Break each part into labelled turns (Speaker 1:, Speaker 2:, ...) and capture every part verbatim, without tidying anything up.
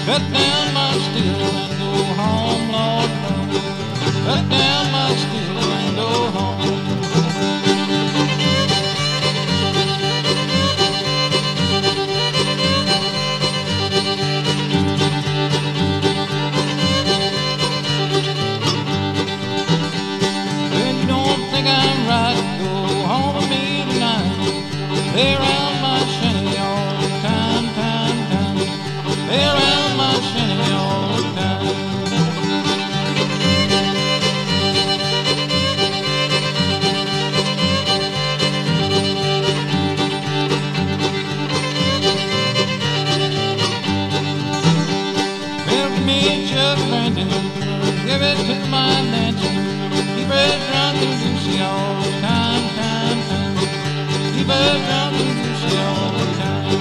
Speaker 1: Cut down my steel and go home, Lord, Lord. Cut down my steel and go home. If you don't think I'm right, go home with me tonight. They're around my shinny all the time, time, time. They're around my shinny all the time. Milk me a jug of brandy, give it to my Nancy. Keep her drunk and goosey all the time, time, time. Keep her drunk and goosey all the time.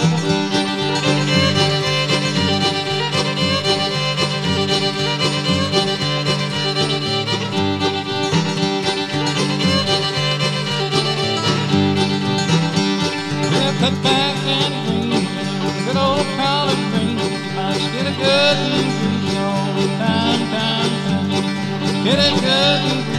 Speaker 1: Well, cut back and green, good old collard green. Might get a good and greasy all the time, time, time. Get it good and greasy.